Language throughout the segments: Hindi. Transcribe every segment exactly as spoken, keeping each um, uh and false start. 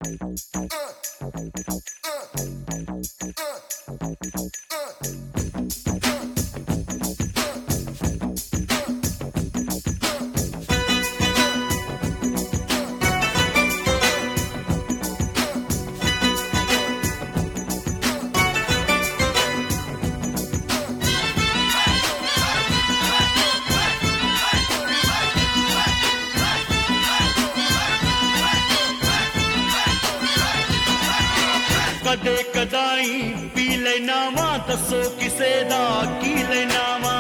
कदे कदाई पी लेना वा दसो किसे दा की लेना वा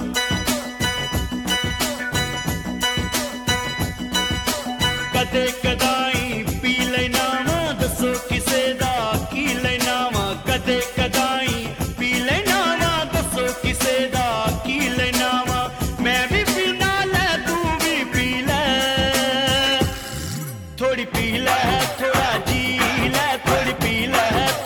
कदे कदाई पी लेना वा दसो किसे दा की लेना वा कदे कदाई पी लेना वा दसो किसे दा की लेना वा मैं भी पीना ले तू भी पी ले थोड़ी पी ले थोड़ा जी ले थोड़ी पी ले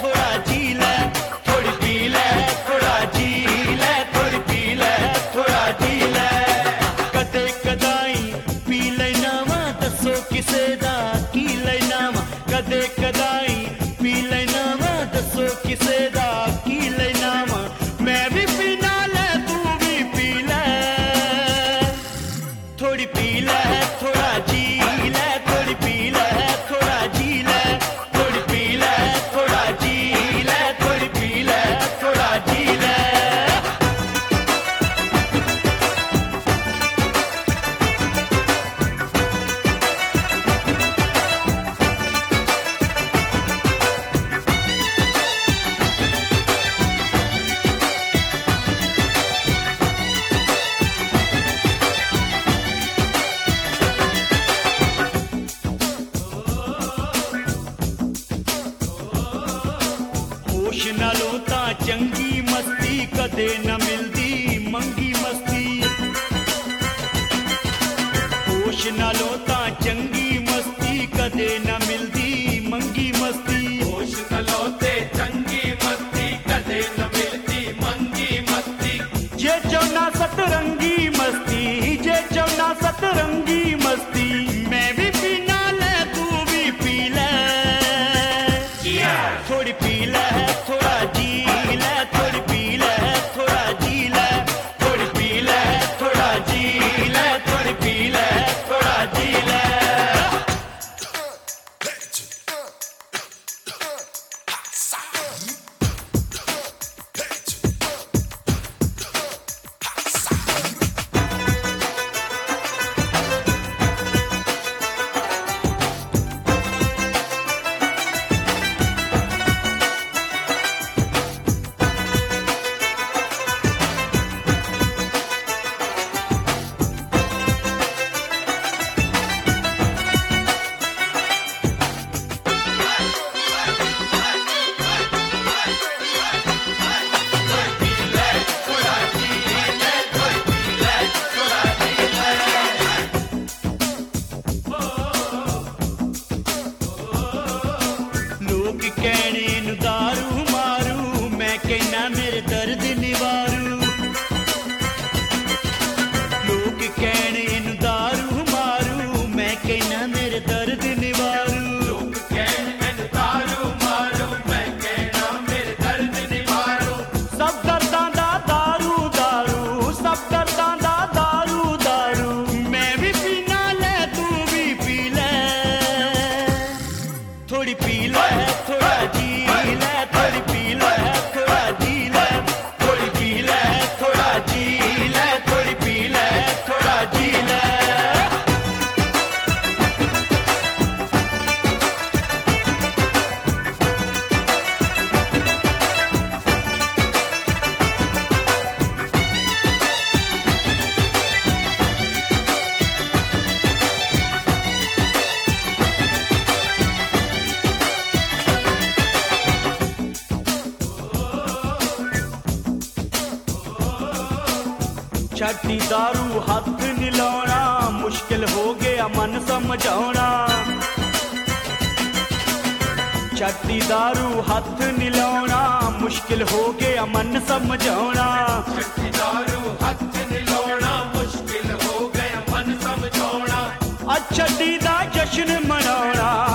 किसे दा की लेना वा कदे कदाई पी लेना वा दसो किसे दा की लेना वा मैं भी पीना ले तू भी पी ले थोड़ी पी ले थोड़ा जी ले थोड़ी पी ले थोड़ा जी ले थोड़ी पी ले थोड़ा जी ले थोड़ी पी ले थोड़ा जी ले होश नालों ता चंगी मस्ती कदे न मिलदी मंगी मस्ती होश नालों ता चंगी मस्ती कदे न मिलदी मंगी मस्ती होश नालों ते चंगी मस्ती कदे न मिलदी मंगी मस्ती जे चौना सतरंगी मस्ती जे चौना सतरंगी मस्ती मैं भी पीना ले तू भी पी ले थोड़ी पी ले थोड़ा जी ले थोड़ी पी ले थोड़ा जी ले थोड़ी पी ले थोड़ा जी ले थोड़ी पी ले थोड़ा जी ले कहने नु दारू मारू मैं कहना मेरे दर्द निवारू लोग कहने नु दारू मारू मैं कहना मेरे दर्द निवारू लोग कहने नु दारू मारू मैं कहना मेरे दर्द निवारू सब दर्दां दा दारू दारू सब दर्दां दा दारू दारू मैं भी पीना ले तू भी पी ले थोड़ी पी ले थोड़ा जी ले थोड़ी पी ले थोड़ा जी ले थोड़ी पी ले थोड़ा जी ले थोड़ी पी ले थोड़ा जी ले छठी दारू हाथ निलाना मुश्किल हो गया मन समझाना छठी दारू हाथ निलाना मुश्किल हो गया मन समझाना छठी दारू हाथ निलाना मुश्किल हो गया मन समझाना अच्छा दी दा जश्न मनाना